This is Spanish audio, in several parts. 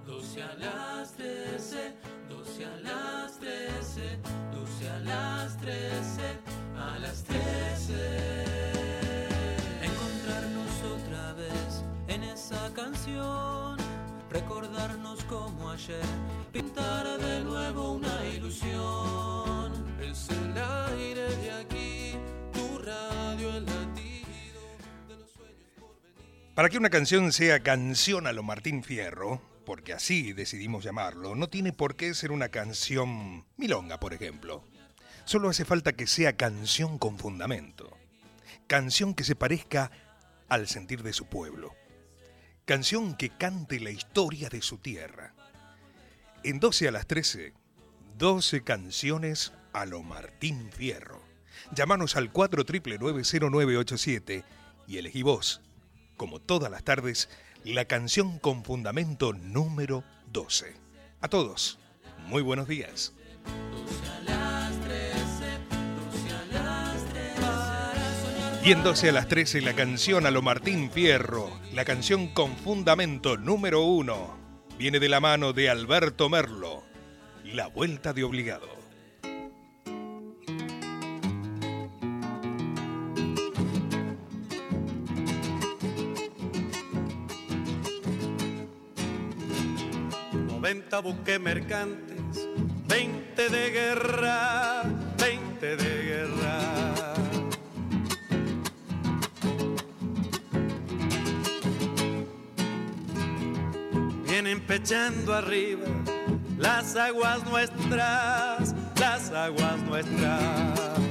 12 a las 13, 12 a las 13, 12 a las 13, a las 13. Encontrarnos otra vez en esa canción, recordarnos como ayer, pintar de nuevo una ilusión. Es el aire de aquí, tu radio, el latido de los sueños por venir. Para que una canción sea canción a lo Martín Fierro, porque así decidimos llamarlo, no tiene por qué ser una canción milonga, por ejemplo. Solo hace falta que sea canción con fundamento. Canción que se parezca al sentir de su pueblo. Canción que cante la historia de su tierra. En 12 a las 13, 12 canciones a lo Martín Fierro. Llámanos al 4999-0987 y elegí vos, como todas las tardes, la canción con fundamento número 12. A todos, muy buenos días. 12 a las 13, 12 a las 13, para soñar. Y en 12 a las 13, la canción a lo Martín Fierro, la canción con fundamento número 1, viene de la mano de Alberto Merlo, La Vuelta de Obligado. Buques mercantes, 20 de guerra, 20 de guerra. Vienen pechando arriba las aguas nuestras, las aguas nuestras.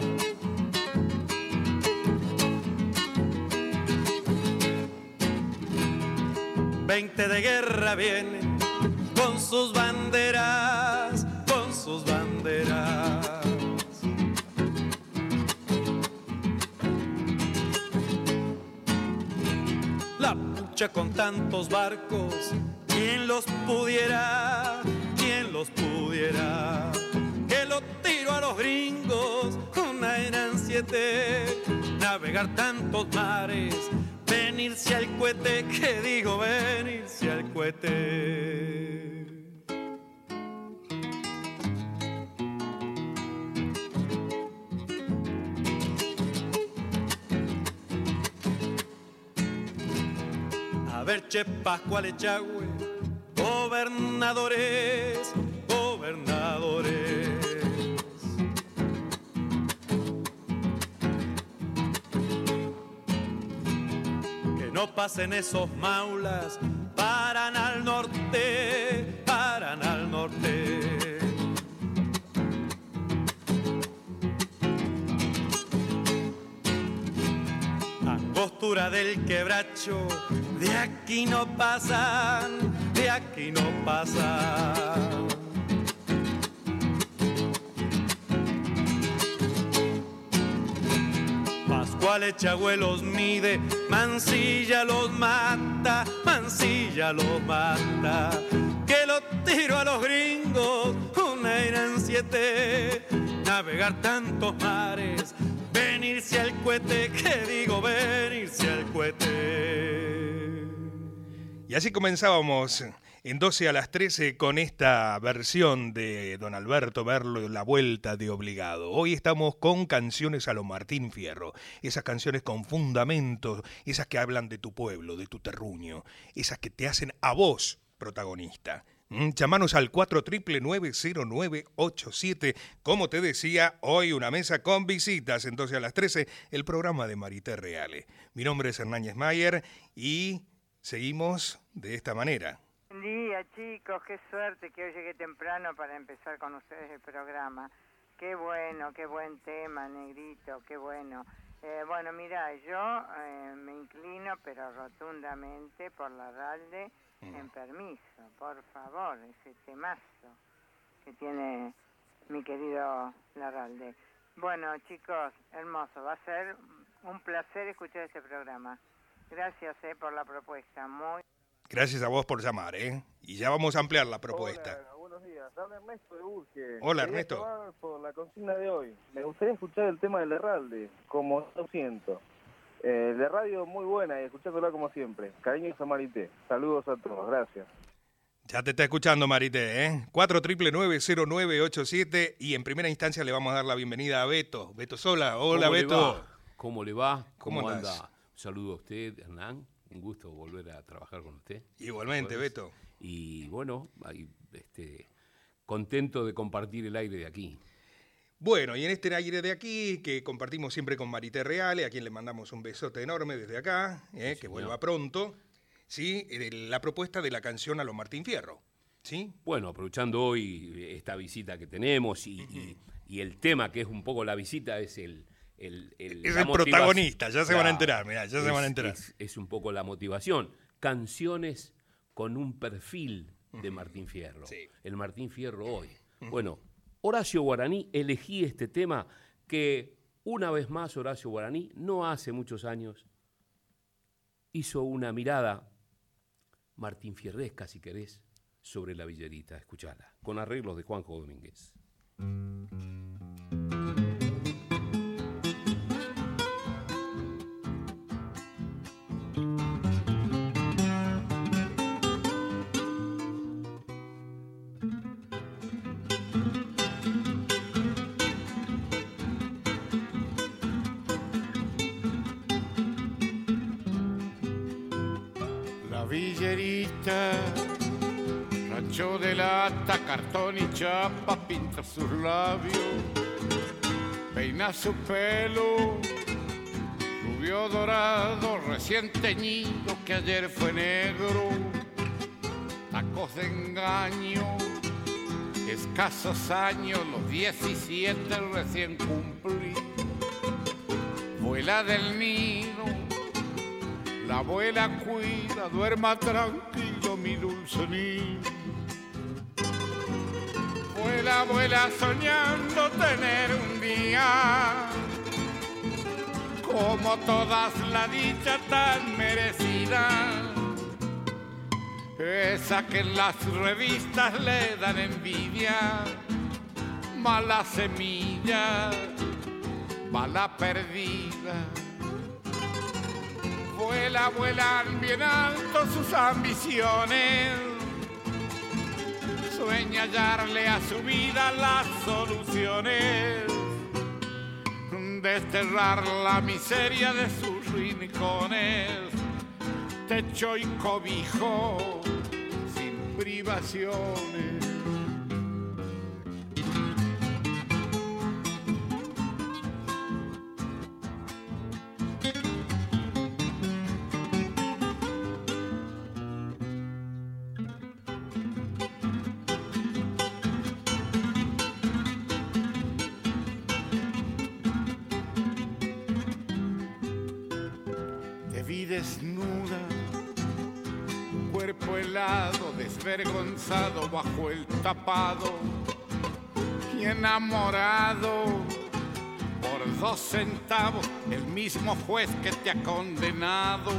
Veinte de guerra vienen con sus banderas, con sus banderas. La pucha con tantos barcos, ¿quién los pudiera? ¿Quién los pudiera? Que lo tiro a los gringos, una eran 7, navegar tantos mares, venirse al cohete, que digo venirse al cohete. A ver, Che Pascual Echagüe, gobernadores, gobernadores. No pasen esos maulas, paran al norte, paran al norte. Angostura del Quebracho, de aquí no pasan, de aquí no pasan. Pascual Echagüe los mide, Mansilla los mata, Mansilla los mata. Que lo tiro a los gringos, una eran 7, navegar tantos mares, venirse al cohete, que digo venirse al cohete. Y así comenzábamos en 12 a las 13 con esta versión de don Alberto Merlo, La Vuelta de Obligado. Hoy estamos con canciones a lo Martín Fierro, esas canciones con fundamento, esas que hablan de tu pueblo, de tu terruño, esas que te hacen a vos protagonista. Llamanos al 4999-0987. Como te decía, hoy una mesa con visitas, en 12 a las 13, el programa de Marité Reale. Mi nombre es Hernández Mayer y seguimos de esta manera. Buen día, chicos, qué suerte que hoy llegué temprano para empezar con ustedes el programa. Qué bueno, qué buen tema, Negrito, qué bueno. Bueno, mira, yo me inclino, pero rotundamente, por Larralde, en permiso, por favor, ese temazo que tiene mi querido Larralde. Bueno, chicos, hermoso, va a ser un placer escuchar este programa. Gracias por la propuesta, muy... Gracias a vos por llamar, y ya vamos a ampliar la propuesta. Hola, buenos días. Habla Ernesto de Urge. Hola, Quería Ernesto. llamar por la consigna de hoy. Me gustaría escuchar el tema del Herralde, como lo siento. De radio muy buena y escuchándola como siempre. Cariños a Marité. Saludos a todos, gracias. Ya te está escuchando, Marité, ¿eh? 49990987 y en primera instancia le vamos a dar la bienvenida a Beto. Beto Sola. Hola, Beto. ¿Cómo le va? ¿Cómo anda? andás? Un saludo a usted, Hernán. Un gusto volver a trabajar con usted. Igualmente, Beto. Y bueno, ahí, contento de compartir el aire de aquí. Bueno, y en este aire de aquí, que compartimos siempre con Marité Reale, a quien le mandamos un besote enorme desde acá, que vuelva pronto, ¿sí? La propuesta de la canción a lo Martín Fierro, ¿sí? Bueno, aprovechando hoy esta visita que tenemos y el tema que es un poco la visita es es el protagonista, ya se van a enterar, mirá, ya se van a enterar. Es un poco la motivación. Canciones con un perfil de Martín Fierro. Sí. El Martín Fierro hoy. Bueno, Horacio Guaraní, elegí este tema que, una vez más, Horacio Guaraní, no hace muchos años, hizo una mirada martinfierresca, si querés, sobre la Villerita. Escuchala, con arreglos de Juanjo Domínguez. Villerita, rancho de lata, cartón y chapa, pinta sus labios, peina su pelo, rubio dorado, recién teñido que ayer fue negro, tacos de engaño, escasos años, los 17 recién cumplí, vuela del nido. La abuela cuida, duerma tranquilo mi dulce niño. Vuela, vuela soñando tener un día como todas la dicha tan merecida. Esa que en las revistas le dan envidia, mala semilla, bala perdida. Vuela, vuelan bien alto sus ambiciones, sueña hallarle a su vida las soluciones, desterrar la miseria de sus rincones, techo y cobijo sin privaciones. Desnuda, cuerpo helado, desvergonzado bajo el tapado y enamorado por 2 centavos, el mismo juez que te ha condenado.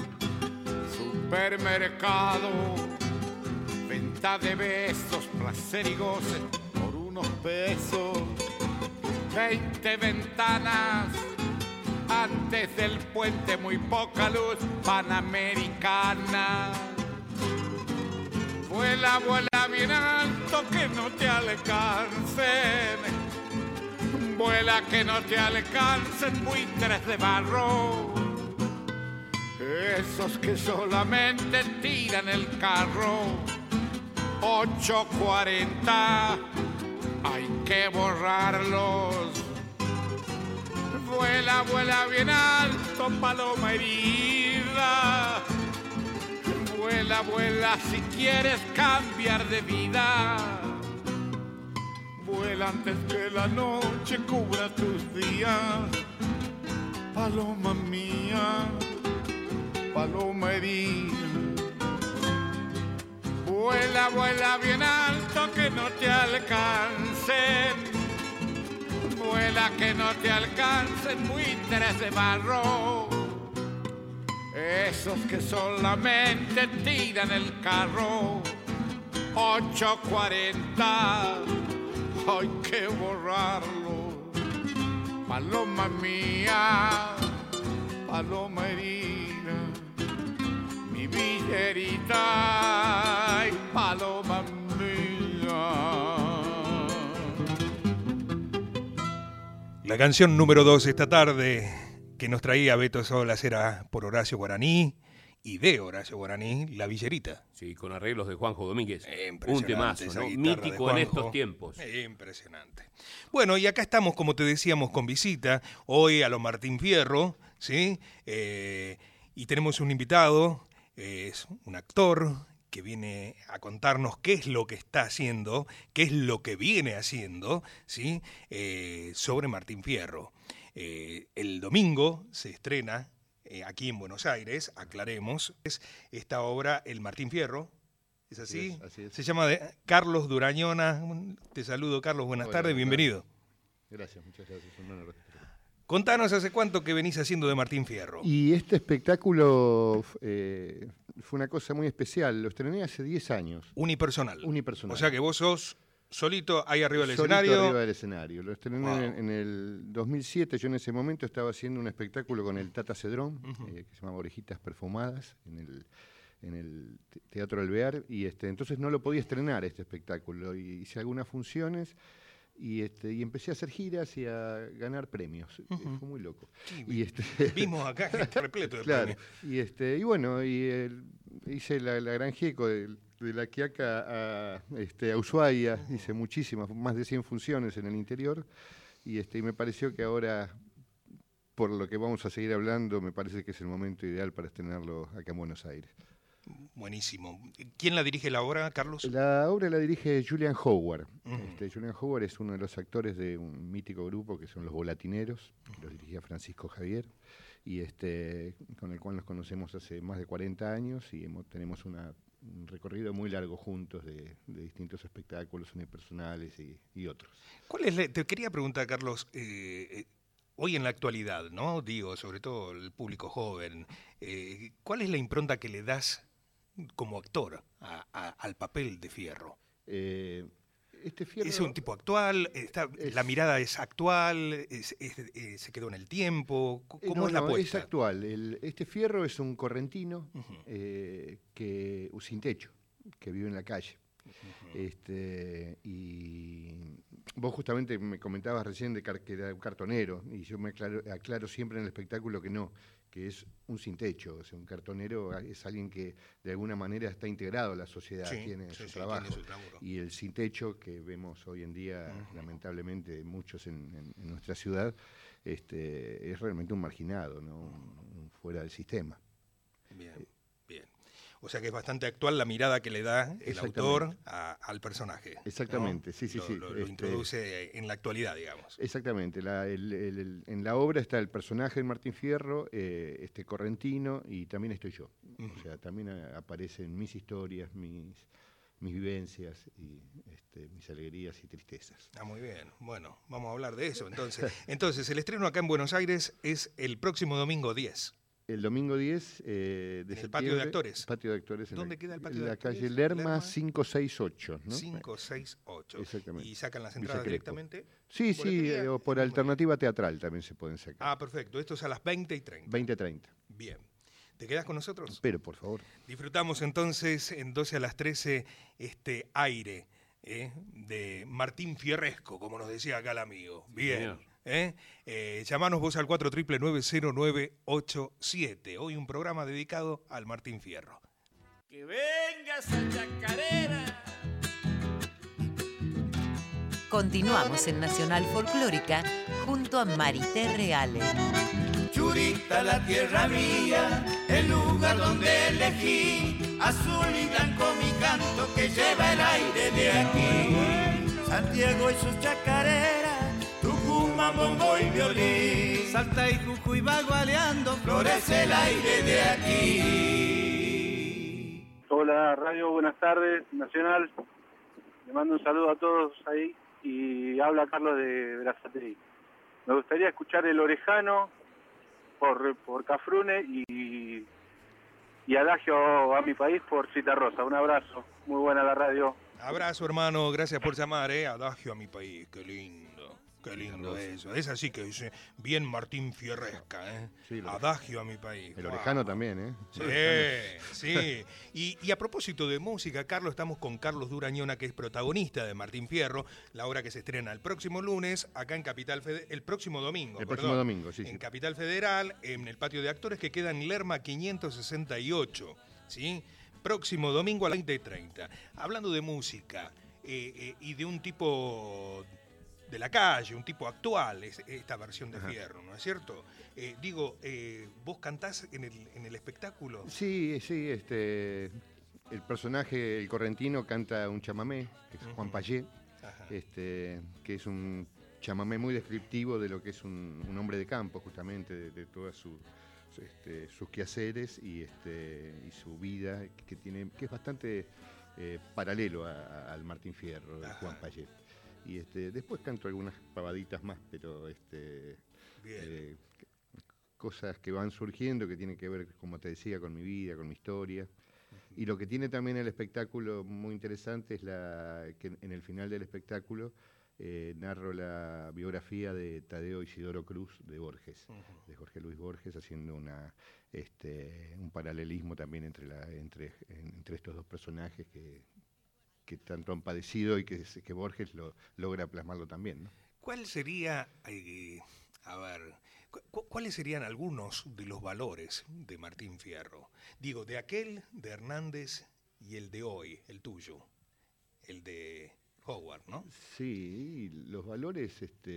Supermercado, venta de besos, placer y goce por unos pesos, 20 ventanas. Antes del puente muy poca luz, Panamericana. Vuela, vuela bien alto que no te alcancen. Vuela que no te alcancen buitres de barro. Esos que solamente tiran el carro. 840, hay que borrarlos. Vuela, vuela bien alto, paloma herida. Vuela, vuela si quieres cambiar de vida. Vuela antes que la noche cubra tus días. Paloma mía, paloma herida. Vuela, vuela bien alto que no te alcancen. Vuela que no te alcancen buitres de barro, esos que solamente tiran el carro. 840, hay que borrarlo. Paloma mía, paloma herida, mi villerita, ay, paloma. La canción número 2 esta tarde que nos traía Beto Solas era por Horacio Guaraní y de Horacio Guaraní, La Villerita. Sí, con arreglos de Juanjo Domínguez. Un temazo, ¿no? Mítico en estos tiempos. Impresionante. Bueno, y acá estamos, como te decíamos, con visita, hoy a lo Martín Fierro, ¿sí? Y tenemos un invitado, es un actor que viene a contarnos qué es lo que está haciendo, qué es lo que viene haciendo, ¿sí? Sobre Martín Fierro. El domingo se estrena aquí en Buenos Aires, aclaremos, es esta obra El Martín Fierro, ¿es así? Sí, así es. Se llama Carlos Durañona. Te saludo, Carlos, buenas tardes, bienvenido. Gracias, muchas gracias. Un honor. Contanos hace cuánto que venís haciendo de Martín Fierro. Y este espectáculo fue una cosa muy especial, lo estrené hace 10 años. Unipersonal. Unipersonal. O sea que vos sos solito ahí arriba del Solito escenario. arriba del escenario. Lo estrené en el 2007. Yo en ese momento estaba haciendo un espectáculo con el Tata Cedrón, que se llama Orejitas Perfumadas, en el Teatro Alvear. Y entonces no lo podía estrenar este espectáculo. Y hice algunas funciones y empecé a hacer giras y a ganar premios. Fue muy loco. Sí, y vimos acá está repleto de claro, premios. Y bueno, hice la Gran Gieco de La Quiaca a Ushuaia, hice muchísimas, más de 100 funciones en el interior, y me pareció que ahora, por lo que vamos a seguir hablando, me parece que es el momento ideal para estrenarlo acá en Buenos Aires. Buenísimo. ¿Quién la dirige la obra, Carlos? La obra la dirige Julian Howard. Julian Howard es uno de los actores de un mítico grupo que son Los Volatineros, que los dirigía Francisco Javier, y con el cual nos conocemos hace más de 40 años y tenemos un recorrido muy largo juntos de distintos espectáculos unipersonales y otros. Te quería preguntar, Carlos, hoy en la actualidad, ¿no? Digo, sobre todo el público joven, ¿cuál es la impronta que le das como actor al papel de Fierro? Fierro ¿Es un tipo actual? ¿La mirada es actual? ¿Se quedó en el tiempo? ¿Cómo es la apuesta? Es actual. Este Fierro es un correntino sin techo, que vive en la calle. Y vos justamente me comentabas recién que era un cartonero, y yo me aclaro siempre en el espectáculo que no, que es un sin techo. O sea, un cartonero es alguien que de alguna manera está integrado a la sociedad, tiene su trabajo. Y el sin techo que vemos hoy en día, lamentablemente, muchos en nuestra ciudad, es realmente un marginado, ¿no? Un fuera del sistema. Bien. O sea que es bastante actual la mirada que le da el autor al personaje. Exactamente, ¿no? Sí. Lo introduce en la actualidad, digamos. Exactamente. En la obra está el personaje de Martín Fierro, correntino, y también estoy yo. O sea, también aparecen mis historias, mis vivencias y mis alegrías y tristezas. Muy bien. Bueno, vamos a hablar de eso. Entonces, el estreno acá en Buenos Aires es el próximo domingo 10. El domingo 10 de septiembre. ¿El Patio de Actores? Patio de Actores. ¿Dónde queda el Patio de Actores? En la calle Lerma 568, ¿no? 568. Exactamente. ¿Y sacan las entradas directamente? Sí, o por alternativa teatral también se pueden sacar. Perfecto. Esto es a las 20:30. 20:30. Bien. ¿Te quedás con nosotros? Pero, por favor. Disfrutamos entonces en 12 a las 13 este aire de Martín Fierresco, como nos decía acá el amigo. Bien. Llamanos vos al 4990987. Hoy un programa dedicado al Martín Fierro. Que venga esa chacarera. Continuamos en Nacional Folclórica junto a Marité Reale. Churita, la tierra mía, el lugar donde elegí, azul y blanco mi canto que lleva el aire de aquí. Santiago y sus chacareras, Tucumán, bombo y violín, Salta y Jujuy va gualeando, florece el aire de aquí. Hola Radio, buenas tardes, Nacional. Le mando un saludo a todos ahí y habla Carlos de Brazaterí. Me gustaría escuchar El Orejano por Cafrune y Adagio a mi país por Citarrosa. Un abrazo, muy buena la radio. Abrazo, hermano, gracias por llamar, Adagio a mi país, qué lindo. Qué lindo eso. Es así que dice bien Martín Fierresca, ¿eh? Sí, Adagio a mi país. El orejano también, ¿eh? Sí. Y a propósito de música, Carlos, estamos con Carlos Durañona, que es protagonista de Martín Fierro, la obra que se estrena el próximo lunes, acá en Capital Federal, el próximo domingo. En Capital Federal, en el patio de actores que queda en Lerma 568, ¿sí? Próximo domingo a las 20:30. Hablando de música y de un tipo de la calle, un tipo actual, es esta versión de Fierro, ¿no es cierto? ¿Vos cantás en el espectáculo? Sí, el personaje, el correntino, canta un chamamé, que es Juan Payé, que es un chamamé muy descriptivo de lo que es un hombre de campo, justamente, de todas sus quehaceres y su vida, que es bastante paralelo al Martín Fierro, de Juan Payé. Y después canto algunas pavaditas más, pero cosas que van surgiendo, que tienen que ver, como te decía, con mi vida, con mi historia. Y lo que tiene también el espectáculo muy interesante es que en el final del espectáculo narro la biografía de Tadeo Isidoro Cruz de Borges, de Jorge Luis Borges, haciendo un paralelismo también entre estos dos personajes que tanto han padecido y que Borges logra plasmarlo también, ¿no? ¿Cuál sería, cuáles serían algunos de los valores de Martín Fierro? Digo, de aquel, de Hernández y el de hoy, el tuyo, el de Howard, ¿no? Sí, los valores,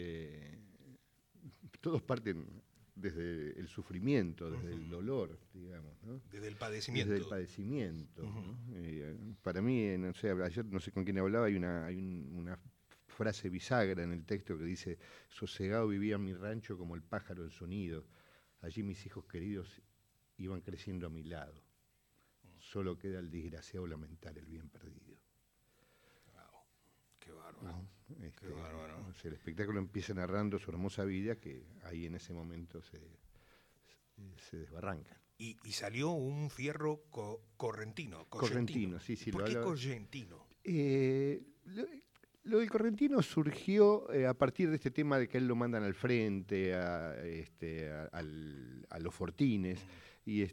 todos parten desde el sufrimiento, desde el dolor, digamos, ¿no? Desde el padecimiento. Desde el padecimiento, ¿no? Para mí, no sé, ayer no sé con quién hablaba, hay una frase bisagra en el texto que dice: sosegado vivía en mi rancho como el pájaro en su nido, allí mis hijos queridos iban creciendo a mi lado, solo queda el desgraciado lamentar el bien perdido. Wow. Qué bárbaro. ¿No? Qué bárbaro. O sea, el espectáculo empieza narrando su hermosa vida, que ahí en ese momento se desbarranca. Y salió un Fierro correntino. Correntino, sí. ¿Por qué correntino? Lo del correntino surgió a partir de este tema de que él lo mandan al frente, a los fortines, y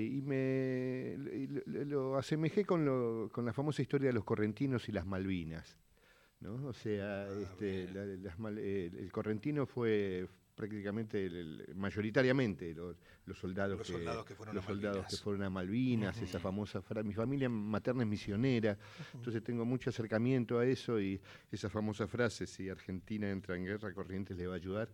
lo asemejé con la famosa historia de los correntinos y las Malvinas, ¿no? O sea, el correntino fue prácticamente, mayoritariamente, los soldados que fueron a Malvinas, esa famosa frase. Mi familia materna es misionera, entonces tengo mucho acercamiento a eso, y esa famosa frase: si Argentina entra en guerra, Corrientes le va a ayudar,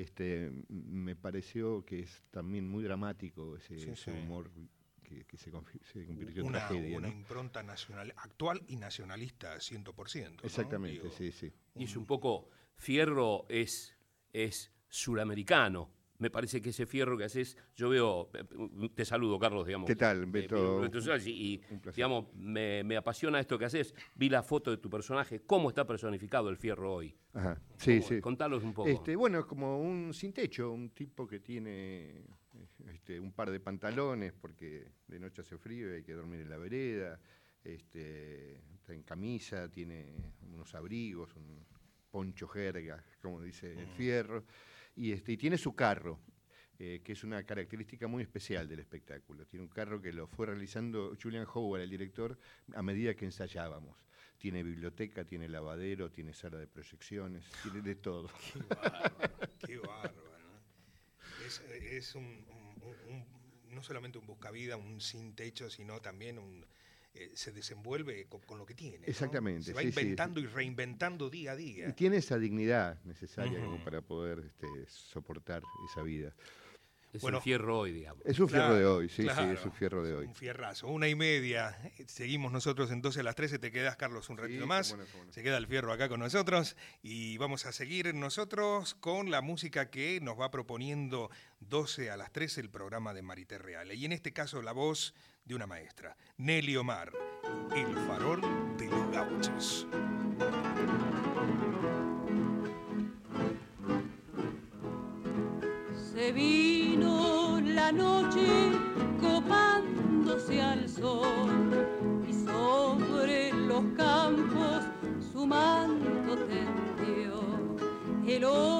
me pareció que es también muy dramático ese humor que se convirtió en tragedia, una ¿no? impronta nacional, actual y nacionalista 100%, ¿no? Exactamente, sí. Y es un poco, Fierro es suramericano. Me parece que ese Fierro que haces, yo veo, te saludo, Carlos, digamos. ¿Qué tal, Beto? Y digamos, me apasiona esto que haces. Vi la foto de tu personaje, cómo está personificado el Fierro hoy. Ajá, sí. Contanos un poco. Bueno, como un sin techo, un tipo que tiene un par de pantalones porque de noche hace frío y hay que dormir en la vereda, está en camisa, tiene unos abrigos, un poncho jerga, como dice el Fierro, y tiene su carro, que es una característica muy especial del espectáculo. Tiene un carro que lo fue realizando Julian Howard, el director, a medida que ensayábamos. Tiene biblioteca, tiene lavadero, tiene sala de proyecciones, tiene de todo. Qué bárbaro. Es no solamente un buscavida, un sin techo, sino también se desenvuelve con lo que tiene, ¿no? Exactamente. Se va inventando y reinventando día a día. Y tiene esa dignidad necesaria como para poder soportar esa vida. Es un Fierro hoy, digamos. Es un Fierro de hoy, sí, es un Fierro de hoy. Un fierrazo, 1:30. Seguimos nosotros entonces a las 13. Te quedás, Carlos, un ratito más. Cómo no. Se queda el Fierro acá con nosotros. Y vamos a seguir nosotros con la música que nos va proponiendo 12 a las 13 el programa de Marité Reale. Y en este caso la voz de una maestra, Nelly Omar, El farol de los gauchos. Se vino la noche copándose al sol y sobre los campos su manto tendió. El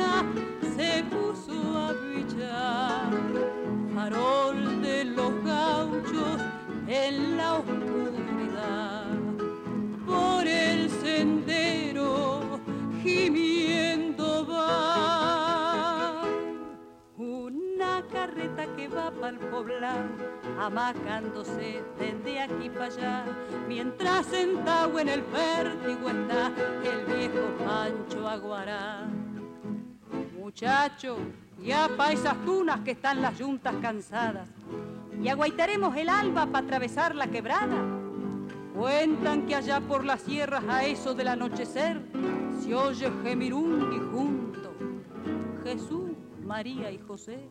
luna se puso a brillar, farol de los gauchos en la oscuridad. Por el sendero gimiendo va una carreta que va pa'l poblado, amacándose desde aquí para allá, mientras sentado en el vértigo está el viejo Pancho Aguará. Muchacho, ya pa' esas tunas que están las yuntas cansadas, y aguaitaremos el alba para atravesar la quebrada. Cuentan que allá por las sierras a eso del anochecer se oye gemir un difunto, Jesús, María y José.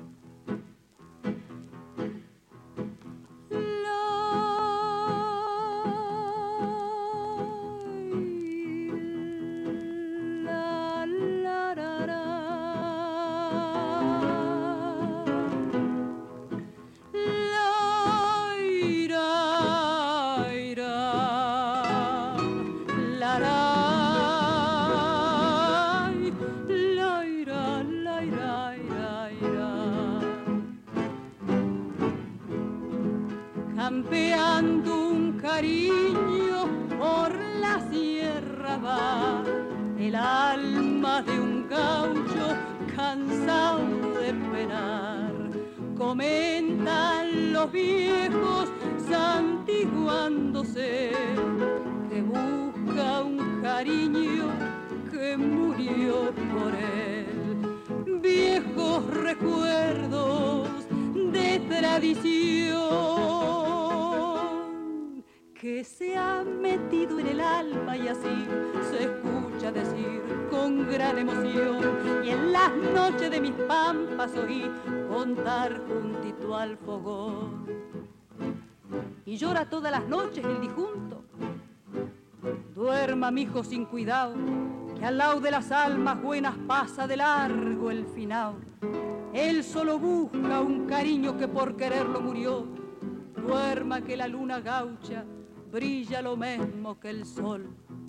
Campeando un cariño por la sierra va el alma de un gaucho cansado de penar. Comentan los viejos santiguándose que busca un cariño que murió por él. Viejos recuerdos de tradición que se ha metido en el alma y así se escucha decir con gran emoción. Y en las noches de mis pampas oí contar juntito al fogón. Y llora todas las noches el difunto. Duerma mi hijo sin cuidado, que al lado de las almas buenas pasa de largo el final. Él solo busca un cariño que por quererlo murió. Duerma que la luna gaucha brilla lo mismo que el sol.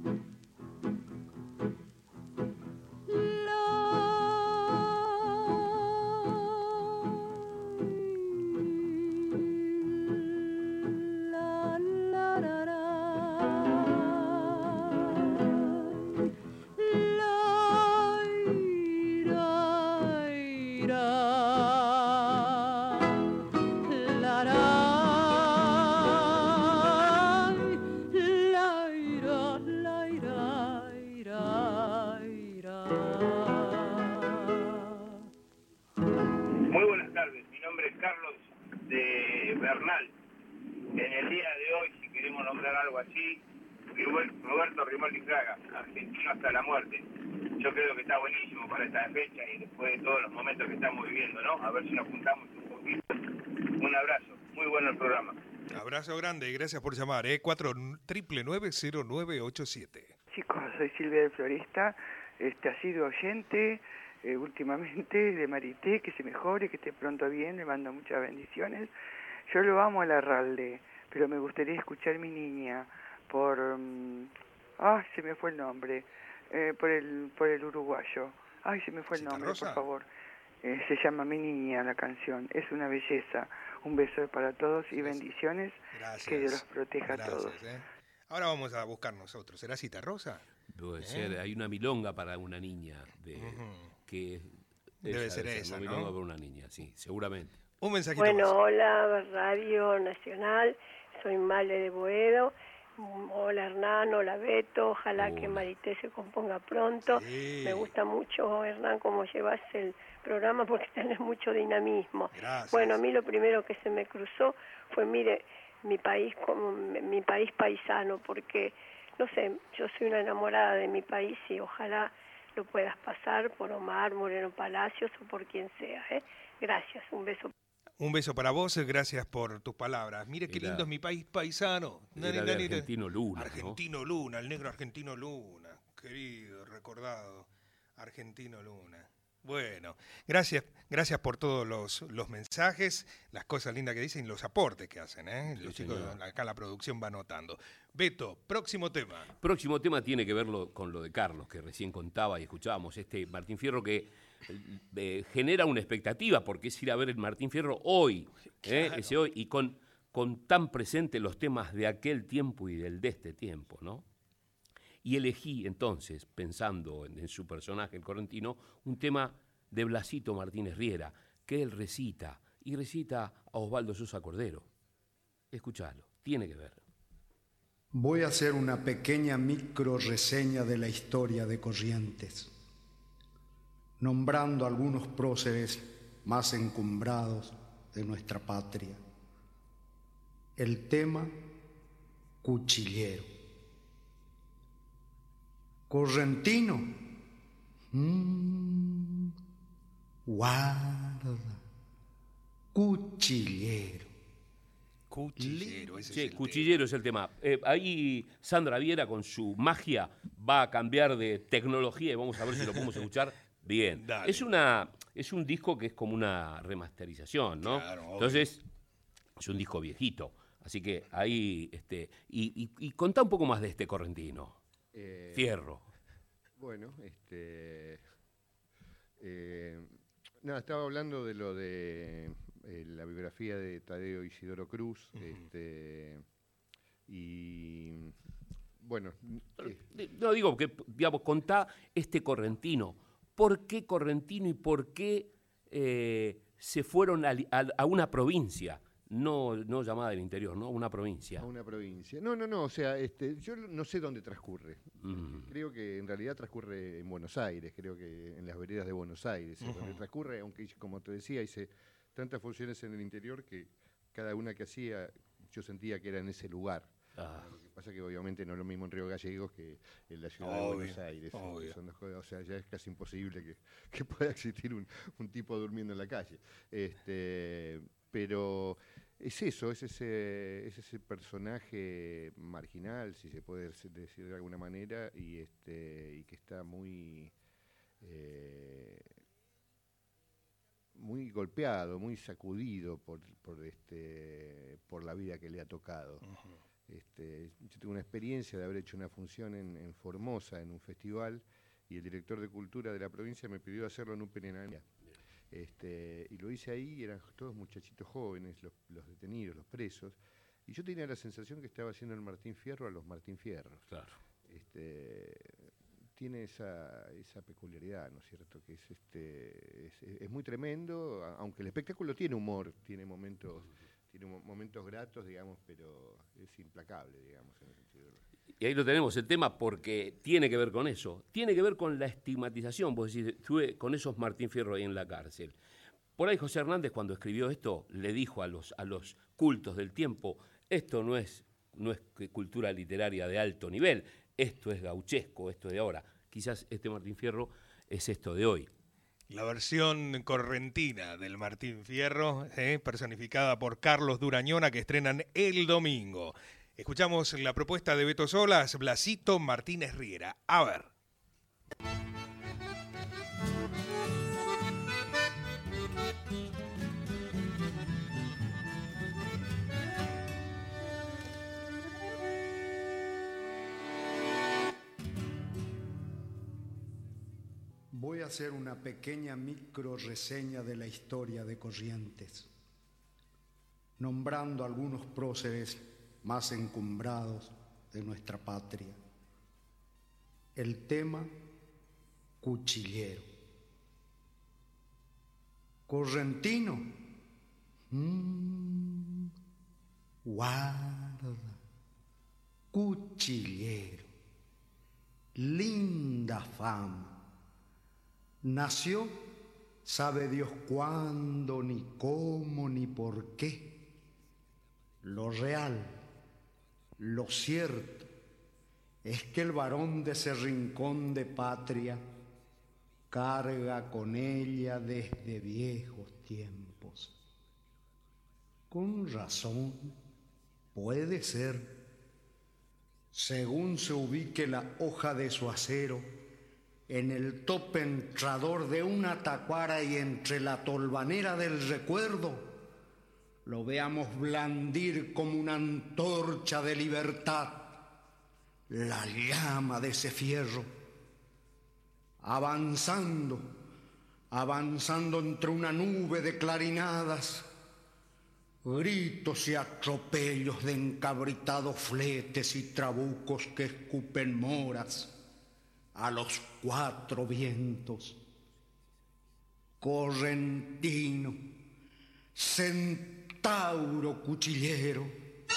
Argentino hasta la muerte. Yo creo que está buenísimo para esta fecha y después de todos los momentos que estamos viviendo, ¿no? A ver si nos juntamos un poquito. Un abrazo, muy bueno el programa. Abrazo grande y gracias por llamar, 4990987. Chicos, soy Silvia del Floresta, ha sido oyente últimamente de Marité, que se mejore, que esté pronto bien, le mando muchas bendiciones. Yo lo amo a Larralde, pero me gustaría escuchar Mi Niña por... se me fue el nombre. Por el uruguayo. Se me fue el nombre, por favor. Se llama Mi Niña la canción. Es una belleza. Un beso para todos y bendiciones. Gracias. Que Dios los proteja a todos. Ahora vamos a buscar nosotros. ¿Será Cita Rosa? Puede ser. Hay una milonga para una niña. Que debe ser esa, una milonga para una niña, sí, seguramente. Un mensajito Bueno, más. hola Radio Nacional. Soy Male de Boedo. Hola Hernán, hola Beto, ojalá que Marité se componga pronto. Sí. Me gusta mucho, Hernán, cómo llevas el programa porque tenés mucho dinamismo. Gracias. Bueno, a mí lo primero que se me cruzó fue, mire, mi país paisano, porque, no sé, yo soy una enamorada de mi país y ojalá lo puedas pasar por Omar Moreno Palacios o por quien sea. Gracias, un beso. Un beso para vos, gracias por tus palabras. Mire qué lindo es mi país paisano. Argentino Luna. Argentino Luna, el negro Argentino Luna. Querido, recordado. Argentino Luna. Bueno, gracias por todos los mensajes, las cosas lindas que dicen y los aportes que hacen, ¿eh? Los chicos acá la producción va notando. Beto, próximo tema. Próximo tema tiene que ver con lo de Carlos, que recién contaba y escuchábamos. Martín Fierro que genera una expectativa, porque es ir a ver el Martín Fierro hoy, Claro. ese hoy, y con tan presentes los temas de aquel tiempo y del de este tiempo, ¿no? Y elegí entonces, pensando en su personaje, el correntino, un tema de Blasito Martínez Riera, que él recita, y recita a Osvaldo Sosa Cordero. Escuchalo, tiene que ver. Voy a hacer una pequeña micro reseña de la historia de Corrientes, nombrando algunos próceres más encumbrados de nuestra patria. El tema cuchillero. Correntino, guarda, cuchillero. Cuchillero, ese Sí, es el cuchillero es el tema. Ahí Sandra Viera con su magia va a cambiar de tecnología y vamos a ver si lo podemos escuchar bien. Dale. Es un disco que es como una remasterización, ¿no? Claro, obvio. Entonces, es un disco viejito. Así que ahí, y contá un poco más de este correntino. Fierro. Bueno, nada, estaba hablando de lo de la biografía de Tadeo Isidoro Cruz, y bueno... No, digo que, digamos, contá este correntino. ¿Por qué correntino y por qué se fueron a una provincia? No llamada del interior, ¿no? Una provincia. A una provincia. No, o sea, yo no sé dónde transcurre. Creo que en realidad transcurre en Buenos Aires, creo que en las veredas de Buenos Aires. Donde transcurre, aunque como te decía, hice tantas funciones en el interior que cada una que hacía yo sentía que era en ese lugar. Lo que pasa que obviamente no es lo mismo en Río Gallegos que en la ciudad de Buenos Aires. Son dos cosas, o sea, ya es casi imposible que pueda existir un tipo durmiendo en la calle. Pero es eso, es ese personaje marginal, si se puede decir de alguna manera, y que está muy golpeado, muy sacudido por la vida que le ha tocado. Yo tengo una experiencia de haber hecho una función en Formosa, en un festival, y el director de cultura de la provincia me pidió hacerlo en un penal. Y lo hice ahí, eran todos muchachitos jóvenes, los detenidos, los presos, y yo tenía la sensación que estaba haciendo el Martín Fierro a los Martín Fierros. Claro. Tiene esa peculiaridad, ¿no es cierto? Que es muy tremendo, aunque el espectáculo tiene humor, tiene momentos gratos, digamos, pero es implacable, digamos, en el sentido. Y ahí lo tenemos, el tema, porque tiene que ver con eso. Tiene que ver con la estigmatización. Vos decís, estuve con esos Martín Fierro ahí en la cárcel. Por ahí José Hernández, cuando escribió esto, le dijo a los cultos del tiempo, esto no es cultura literaria de alto nivel, esto es gauchesco, esto es de ahora. Quizás este Martín Fierro es esto de hoy. La versión correntina del Martín Fierro, personificada por Carlos Durañona, que estrenan el domingo. Escuchamos la propuesta de Beto Solas, Blasito Martínez Riera. A ver. Voy a hacer una pequeña micro reseña de la historia de Corrientes, nombrando algunos próceres más encumbrados de nuestra patria. El tema cuchillero. Correntino, guarda, cuchillero, linda fama. Nació, sabe Dios cuándo, ni cómo, ni por qué. Lo real, lo cierto, es que el varón de ese rincón de patria carga con ella desde viejos tiempos. Con razón, puede ser, según se ubique la hoja de su acero, en el tope entrador de una tacuara y entre la tolvanera del recuerdo, lo veamos blandir como una antorcha de libertad la llama de ese fierro, avanzando entre una nube de clarinadas, gritos y atropellos de encabritados fletes y trabucos que escupen moras a los cuatro vientos. Correntino, centauro cuchillero,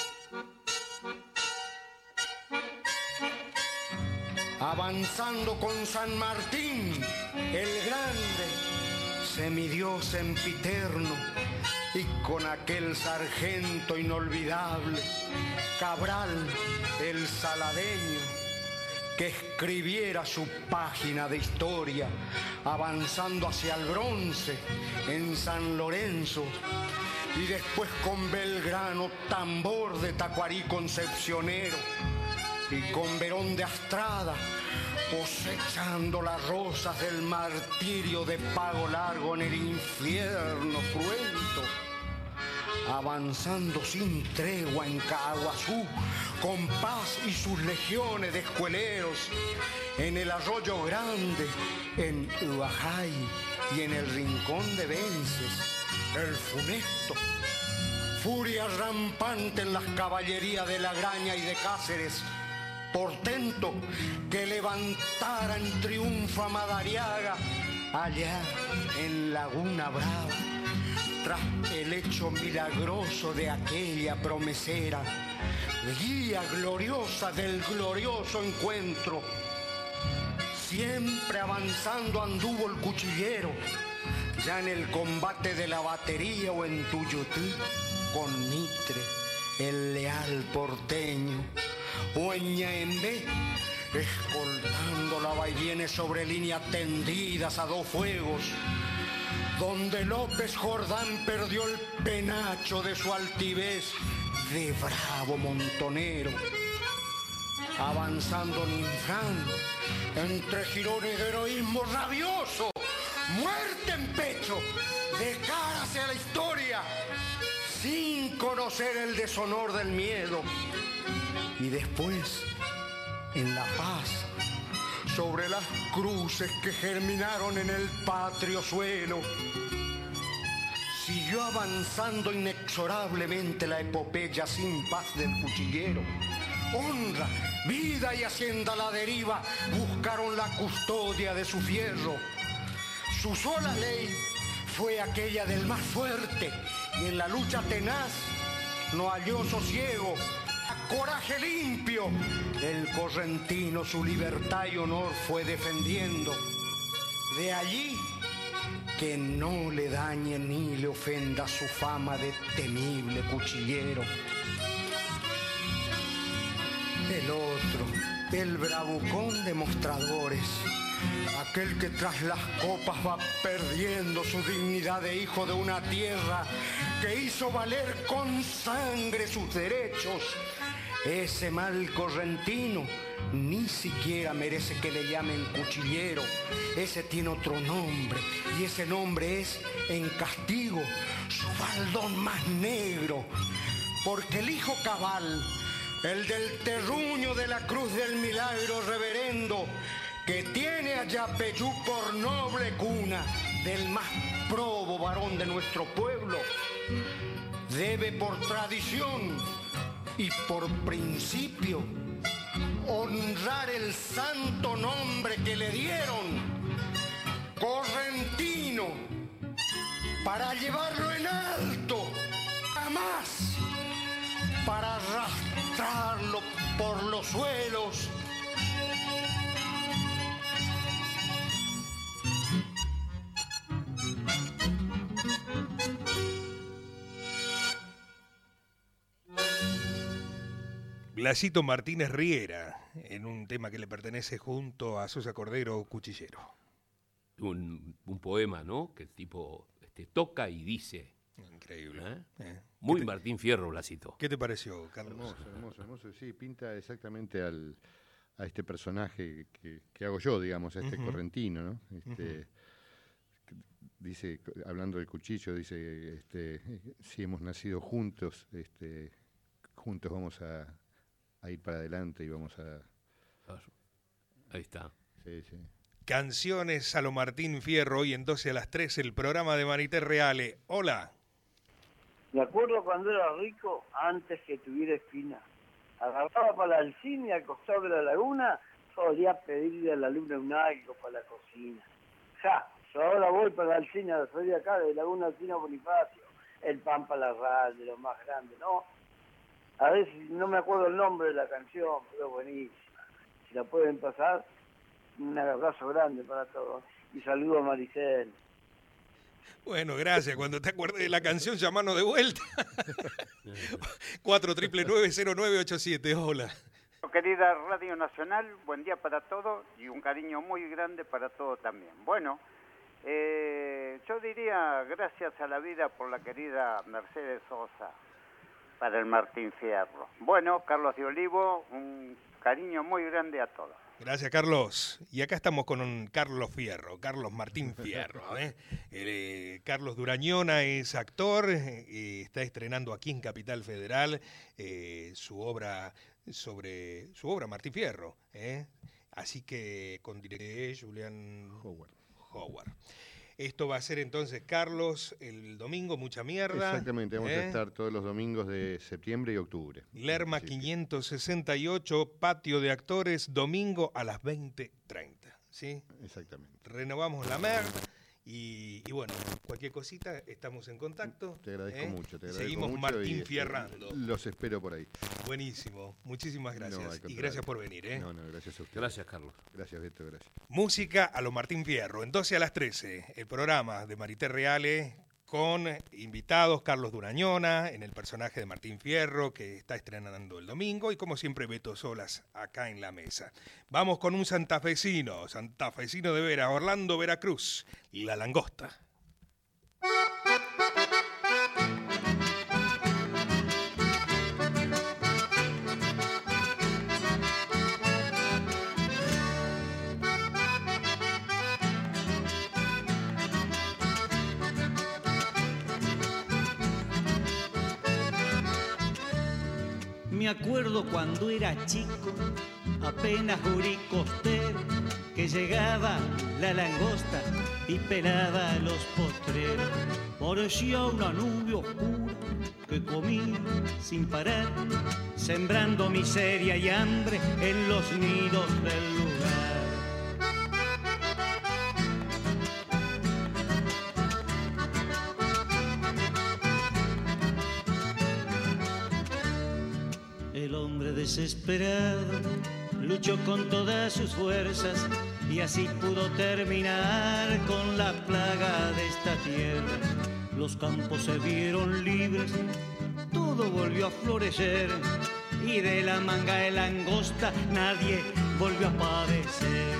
avanzando con San Martín, el grande, semidios sempiterno, y con aquel sargento inolvidable, Cabral, el saladeño, que escribiera su página de historia, avanzando hacia el bronce en San Lorenzo, y después con Belgrano, tambor de Tacuarí concepcionero, y con Verón de Astrada, cosechando las rosas del martirio de Pago Largo en el infierno cruento, avanzando sin tregua en Caguazú, con Paz y sus legiones de escueleros, en el Arroyo Grande, en Ubajay y en el Rincón de Vences, el funesto, furia rampante en las caballerías de La Graña y de Cáceres, portento que levantara en triunfo a Madariaga allá en Laguna Brava, tras el hecho milagroso de aquella promesera, guía gloriosa del glorioso encuentro. Siempre avanzando anduvo el cuchillero, ya en el combate de la batería o en Tuyutí, con Mitre, el leal porteño, o en Ñaembé, escoltando la vaiviene sobre líneas tendidas a dos fuegos, donde López Jordán perdió el penacho de su altivez de bravo montonero, avanzando Ninfrán entre jirones de heroísmo rabioso, muerte en pecho, de cara hacia la historia, sin conocer el deshonor del miedo. Y después, en La Paz, sobre las cruces que germinaron en el patrio suelo, siguió avanzando inexorablemente la epopeya sin paz del cuchillero. Honra, vida y hacienda a la deriva buscaron la custodia de su fierro. Su sola ley fue aquella del más fuerte, y en la lucha tenaz no halló sosiego. A coraje limpio, el correntino su libertad y honor fue defendiendo. De allí que no le dañe ni le ofenda su fama de temible cuchillero. El otro, el bravucón de mostradores, aquel que tras las copas va perdiendo su dignidad de hijo de una tierra que hizo valer con sangre sus derechos. Ese mal correntino ni siquiera merece que le llamen cuchillero. Ese tiene otro nombre, y ese nombre es, en castigo, su baldón más negro, porque el hijo cabal, el del terruño de la Cruz del Milagro reverendo, que tiene a Yapeyú por noble cuna del más probo varón de nuestro pueblo, debe por tradición y por principio honrar el santo nombre que le dieron, correntino, para llevarlo en alto, jamás para arrastrarlo por los suelos. Blasito Martínez Riera, en un tema que le pertenece junto a Sosa Cordero, Cuchillero. Un poema, ¿no? Que el tipo toca y dice. Increíble. Muy Martín Fierro, Blasito. ¿Qué te pareció, Carlos? Hermoso. Sí, pinta exactamente al este personaje que hago yo, digamos, a este correntino, ¿no? Dice, hablando del cuchillo, dice, si hemos nacido juntos, juntos vamos a ir para adelante y vamos a... Ahí está. Sí, sí. Canciones a lo Martín Fierro, hoy en 12 a las 3, el programa de Marité Reale. Hola. Me acuerdo cuando era rico, antes que tuviera espina. Agarraba para la Alcina al costado de la laguna, solía pedirle a la luna un algo para la cocina. Yo ahora voy para la Alcina, soy de acá, de Laguna Alcina Bonifacio, el pan para la ral, de lo más grande, ¿no? A veces no me acuerdo el nombre de la canción, pero es buenísima. Si la pueden pasar, un abrazo grande para todos. Y saludo a Maricel. Bueno, gracias. Cuando te acuerdes de la canción, llamanos de vuelta. 499-0987. Hola. Querida Radio Nacional, buen día para todos y un cariño muy grande para todos también. Bueno, yo diría gracias a la vida por la querida Mercedes Sosa para el Martín Fierro. Bueno, Carlos de Olivo, un cariño muy grande a todos. Gracias, Carlos. Y acá estamos con un Carlos Fierro, Carlos Martín Fierro. Carlos Durañona es actor, está estrenando aquí en Capital Federal su obra Martín Fierro. Así que con director Julián Howard. Esto va a ser entonces, Carlos, el domingo, mucha mierda. Exactamente, vamos a estar todos los domingos de septiembre y octubre. Lerma 568, Patio de Actores, domingo a las 20:30. ¿Sí? Exactamente. Renovamos la merda y bueno, cualquier cosita, estamos en contacto. Te agradezco mucho. Seguimos mucho Martín Fierrando. Los espero por ahí. Buenísimo, muchísimas gracias. Y gracias por venir. No, gracias a usted. Gracias, Carlos. Gracias, Beto, gracias. Música a lo Martín Fierro, en 12 a las 13, el programa de Marité Reale con invitados, Carlos Durañona, en el personaje de Martín Fierro, que está estrenando el domingo, y como siempre Beto Solas acá en la mesa. Vamos con un santafesino de veras, Orlando Veracruz, La Langosta. Me acuerdo cuando era chico, apenas juricostero, que llegaba la langosta y pelaba los postreros. Parecía una nube oscura que comía sin parar, sembrando miseria y hambre en los nidos del lugar. El hombre desesperado luchó con todas sus fuerzas y así pudo terminar con la plaga de esta tierra. Los campos se vieron libres, todo volvió a florecer y de la manga de langosta nadie volvió a padecer.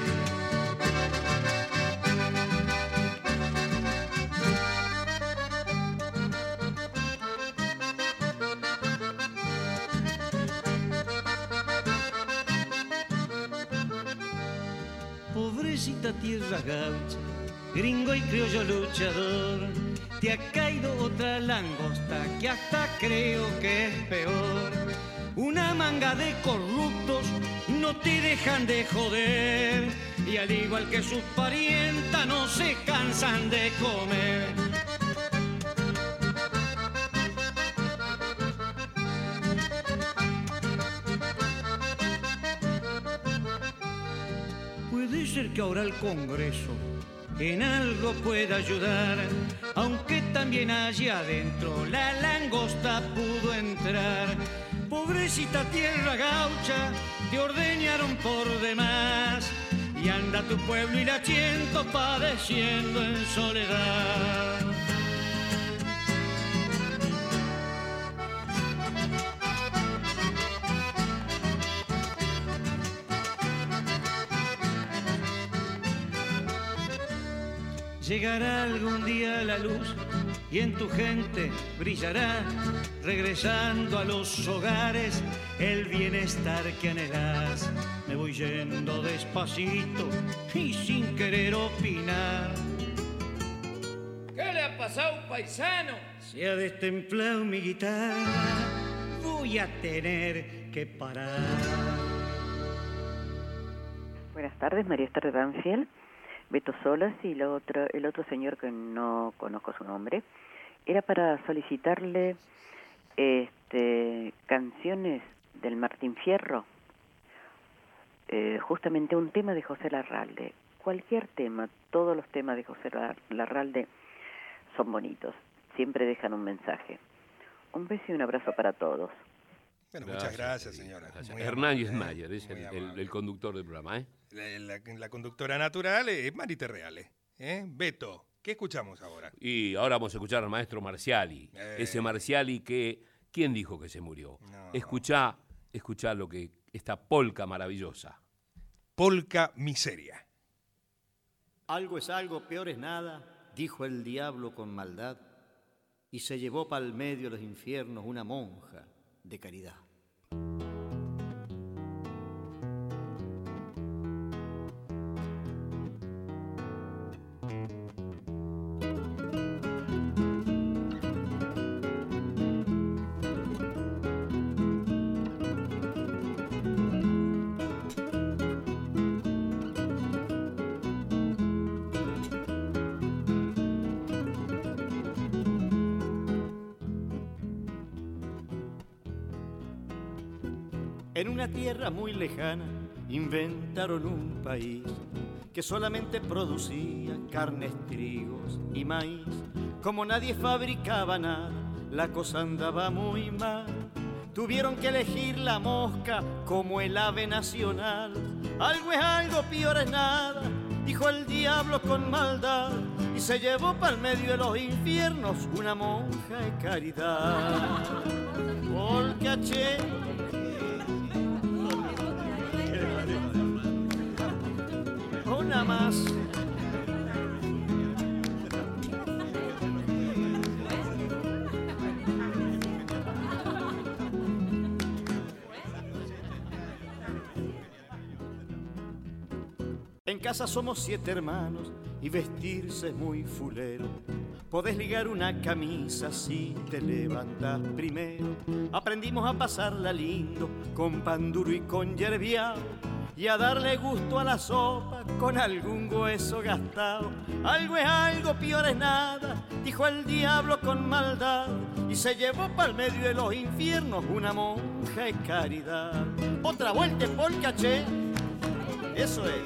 Pobrecita tierra gaucha, gringo y criollo luchador, te ha caído otra langosta que hasta creo que es peor. Una manga de corruptos no te dejan de joder y al igual que sus parientas no se cansan de comer. Puede ser que ahora el Congreso en algo pueda ayudar, aunque también allá adentro la langosta pudo entrar. Pobrecita tierra gaucha, te ordeñaron por demás y anda tu pueblo y la chiento padeciendo en soledad. Llegará algún día la luz y en tu gente brillará, regresando a los hogares el bienestar que anhelás. Me voy yendo despacito y sin querer opinar. ¿Qué le ha pasado, paisano? Se ha destemplado mi guitarra, voy a tener que parar. Buenas tardes, María Esther de Banfield, Beto Solas y el otro señor que no conozco su nombre. Era para solicitarle canciones del Martín Fierro, justamente un tema de José Larralde. Cualquier tema, todos los temas de José Larralde son bonitos, siempre dejan un mensaje. Un beso y un abrazo para todos. Bueno, muchas gracias, señora. Hernán Yesmayer es el conductor del programa, ¿eh? La conductora natural es Marité Reale. Beto, ¿qué escuchamos ahora? Y ahora vamos a escuchar al maestro Marciali. Ese Marciali que, ¿quién dijo que se murió? No. Escuchá esta polca maravillosa. Polca miseria. Algo es algo, peor es nada, dijo el diablo con maldad, y se llevó pa'l medio de los infiernos una monja de caridad. En una tierra muy lejana inventaron un país que solamente producía carnes, trigos y maíz. Como nadie fabricaba nada, la cosa andaba muy mal. Tuvieron que elegir la mosca como el ave nacional. Algo es algo, peor es nada, dijo el diablo con maldad, y se llevó pa'l medio de los infiernos una monja de caridad. Polcaché. Una más. En casa somos 7 hermanos y vestirse es muy fulero. Podés ligar una camisa si te levantas primero. Aprendimos a pasarla lindo con pan duro y con yerbiao, y a darle gusto a la sopa con algún hueso gastado. Algo es algo, peor es nada, dijo el diablo con maldad, y se llevó pa'l medio de los infiernos una monja de caridad. Otra vuelta en polcaché, eso es.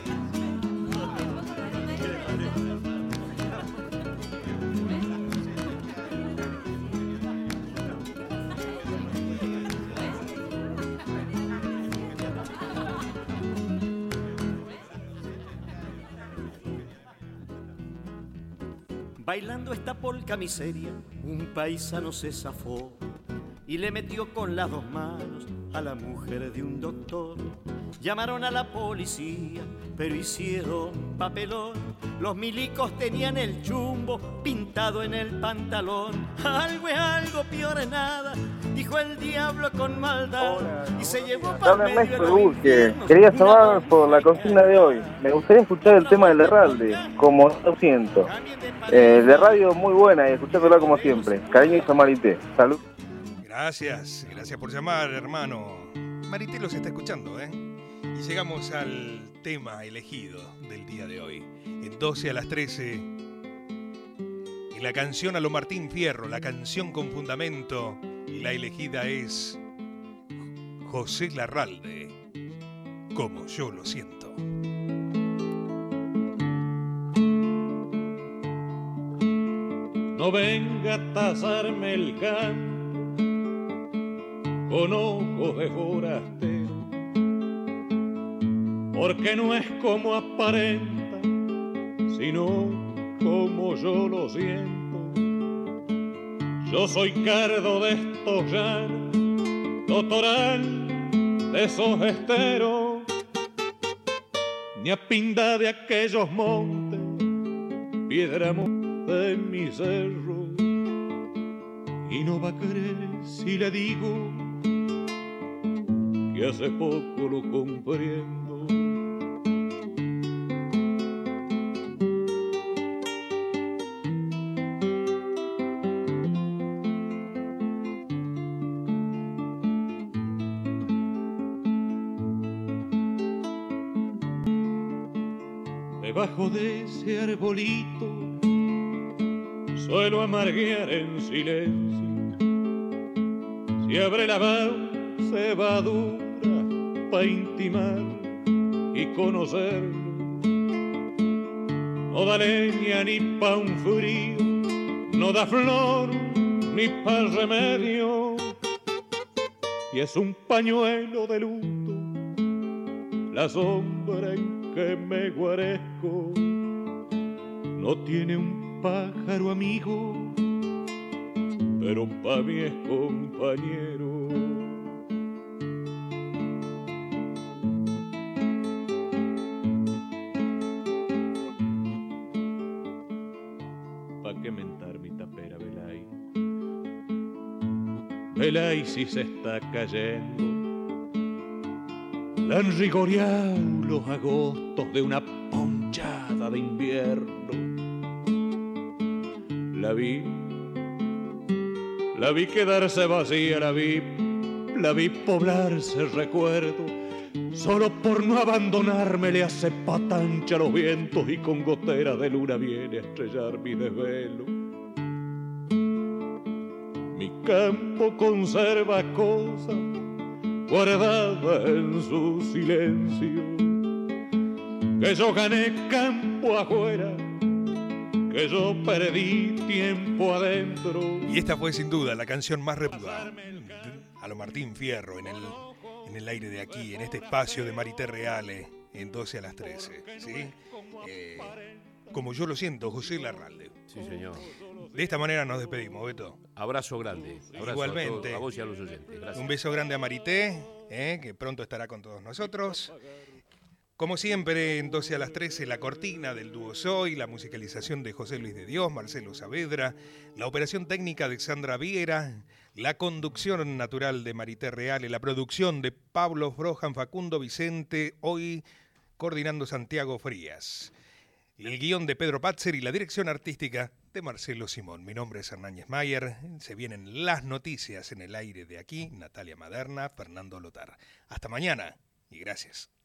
Bailando esta polca miseria, un paisano se zafó y le metió con las 2 manos a la mujer de un doctor. Llamaron a la policía, pero hicieron papelón. Los milicos tenían el chumbo pintado en el pantalón. Algo es algo, peor es nada, dijo el diablo con maldad. Hola, y se llevó para el medio de los infiernos. Quería llamar por la consigna de hoy. Me gustaría escuchar el tema del Larralde, como lo siento. De radio muy buena y escuchándola como siempre. Cariño y Marité. Salud. Gracias por llamar, hermano. Marité los está escuchando, Y llegamos al tema elegido del día de hoy. En 12 a las 13, en la canción a lo Martín Fierro, la canción con fundamento, la elegida es José Larralde, como yo lo siento. No venga a tasarme el canto con ojos de forastero, porque no es como aparenta, sino como yo lo siento. Yo soy cardo de estos llanos, Totorán de esos esteros, ni a pinda de aquellos montes, piedra de mi cerro. y no va a creer si le digo que hace poco lo comprendo. Debajo de ese arbolito suelo amarguear en silencio. Si abre la cebadura pa' intimar y conocerlo, no da leña ni pa' un frío, no da flor ni pa' remedio, y es un pañuelo de luto la sombra en que me guarezco. No tiene un pájaro amigo, pero pa' mí es compañero. ¿Pa' qué mentar mi tapera, Belay? Belay si se está cayendo. La han rigoreado los agostos de una ponchada de invierno. La vi quedarse vacía, la vi poblarse recuerdo. Solo por no abandonarme le hace patancha los vientos y con goteras de luna viene a estrellar mi desvelo. Mi campo conserva cosas guardada en su silencio, que yo gané campo afuera, que yo perdí tiempo adentro. Y esta fue sin duda la canción más repudiada a lo Martín Fierro en el aire de aquí, en este espacio de Marité Reale, en 12 a las 13, ¿sí? Como yo lo siento, José Larralde. Sí, señor. De esta manera nos despedimos, Beto. Abrazo grande. Abrazo igualmente. A vos y a los oyentes. Gracias. Un beso grande a Marité, que pronto estará con todos nosotros. Como siempre, en 12 a las 13, la cortina del dúo Soy, la musicalización de José Luis de Dios, Marcelo Saavedra, la operación técnica de Sandra Viera, la conducción natural de Marité Reale, la producción de Pablo Frojan, Facundo Vicente, hoy coordinando Santiago Frías. El guión de Pedro Patzer y la dirección artística de Marcelo Simón. Mi nombre es Hernán Mayer. Se vienen las noticias en el aire de aquí. Natalia Maderna, Fernando Lotar. Hasta mañana y gracias.